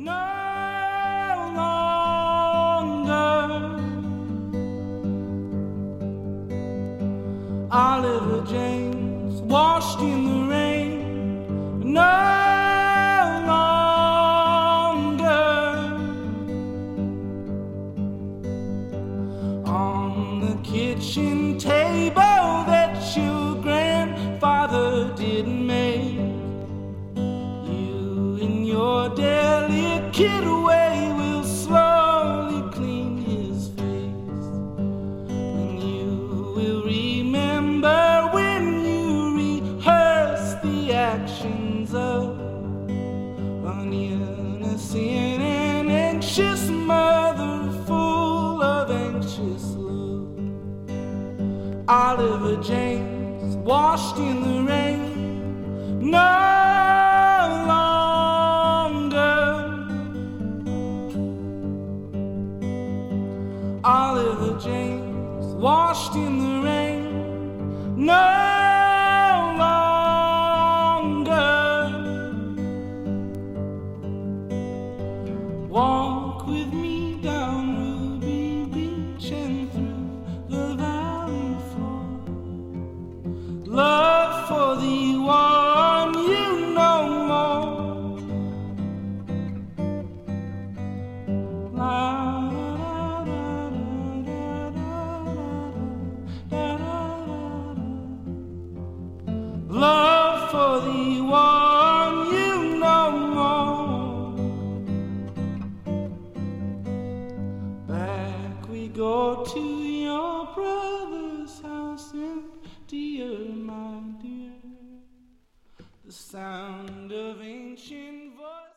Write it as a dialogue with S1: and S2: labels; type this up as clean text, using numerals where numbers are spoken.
S1: no longer. Oliver James washed in the rain, no longer. On the kitchen table that your grandfather didn't make, you in your delicate way will slowly clean his face, and you will remember when you rehearse the actions of an innocent and anxious mother full of anxious love. Oliver James washed in the rain, no longer. Oliver James washed in the rain, no longer. Walk with me down Ruby Beach and through the valley floor. Love for the one you know more. Love for the one you know more. Back we go to your brother's house, emptier, my dear. The sound